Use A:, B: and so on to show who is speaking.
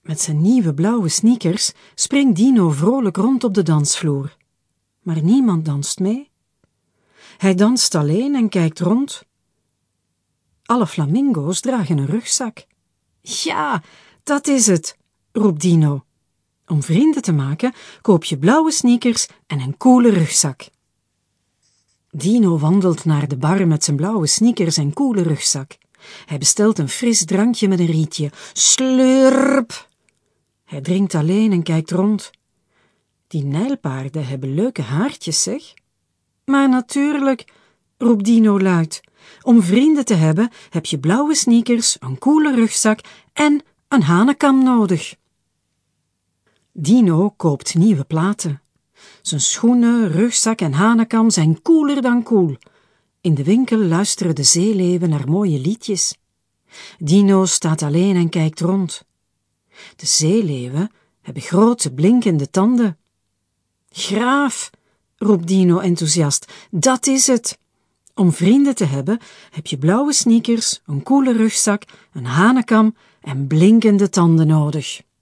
A: Met zijn nieuwe blauwe sneakers springt Dino vrolijk rond op de dansvloer. Maar niemand danst mee. Hij danst alleen en kijkt rond. Alle flamingo's dragen een rugzak. Ja, dat is het, roept Dino. Om vrienden te maken, koop je blauwe sneakers en een coole rugzak. Dino wandelt naar de bar met zijn blauwe sneakers en coole rugzak. Hij bestelt een fris drankje met een rietje. Slurp! Hij drinkt alleen en kijkt rond. Die nijlpaarden hebben leuke haartjes, zeg. Maar natuurlijk, roept Dino luid. Om vrienden te hebben, heb je blauwe sneakers, een coole rugzak en een hanekam nodig. Dino koopt nieuwe platen. Zijn schoenen, rugzak en hanekam zijn cooler dan cool. In de winkel luisteren de zeeleeuwen naar mooie liedjes. Dino staat alleen en kijkt rond. De zeeleeuwen hebben grote blinkende tanden. Graaf, roept Dino enthousiast, dat is het. Om vrienden te hebben heb je blauwe sneakers, een coole rugzak, een hanekam en blinkende tanden nodig.